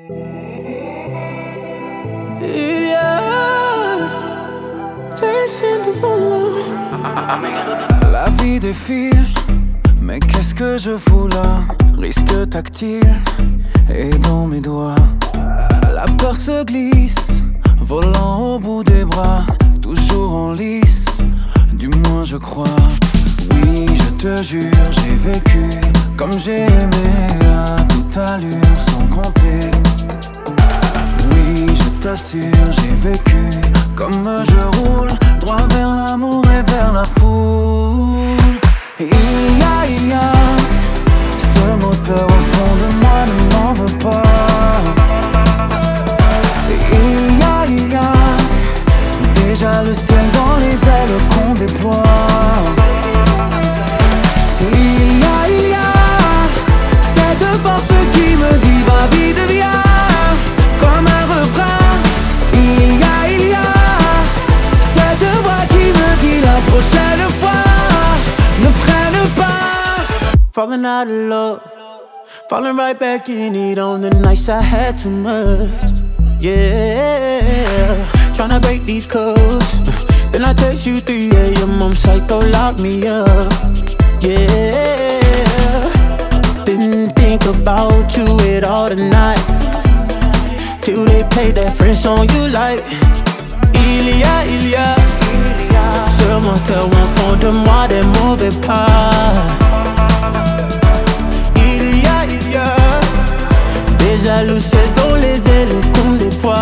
Il y a Jason Derulo. La vie défile, mais qu'est-ce que je fous là? Risque tactile et dans mes doigts. La peur se glisse, volant au bout des bras, toujours en lice, du moins je crois. Oui, je te jure, j'ai vécu comme j'ai aimé, à toute allure, sans compter. Oui, je t'assure, j'ai vécu comme je roule, droit vers l'amour et vers la foule. Il y a ce moteur au fond de moi, ne m'en veux pas. Il y a déjà le ciel dans les ailes qu'on déploie. Il y a cette force qui me dit va vite viens, comme un refrain. Il y a cette voix qui me dit la prochaine fois ne freine pas. Falling out of love, falling right back in it on the nights I had too much. Yeah, tryna break these codes. Then I text you 3 AM, I'm psycho, lock me up. Yeah, didn't think about you at all tonight, till they played that French song you like. Il y a ce moteur au fond de moi, des mauvais pas. Il y a déjà le ciel dans les ailes qu'on déploie.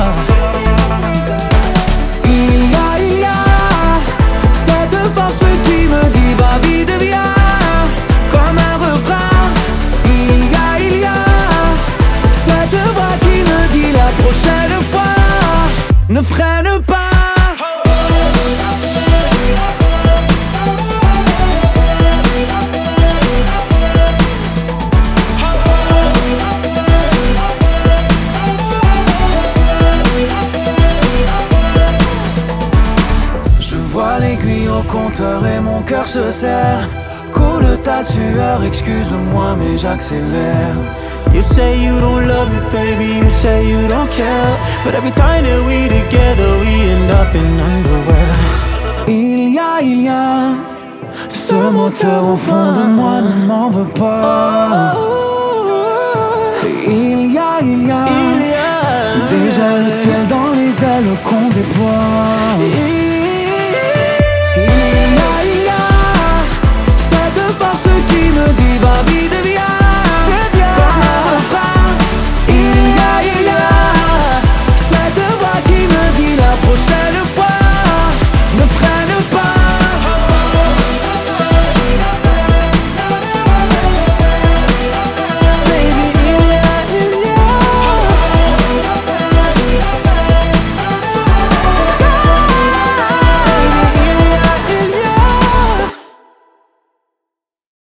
Il y a cette force qui me dit va vite viens, comme un refrain. Il y a cette voix qui me dit la prochaine fois ne freine pas. L'aiguille au compteur et mon cœur se serre. Coule ta sueur, excuse-moi mais j'accélère. You say you don't love me, baby, you say you don't care, but every time that we together, we end up in underwear. Il y a ce moteur au fond de moi, ne m'en veux pas. Il y a déjà le ciel dans les ailes qu'on déploie.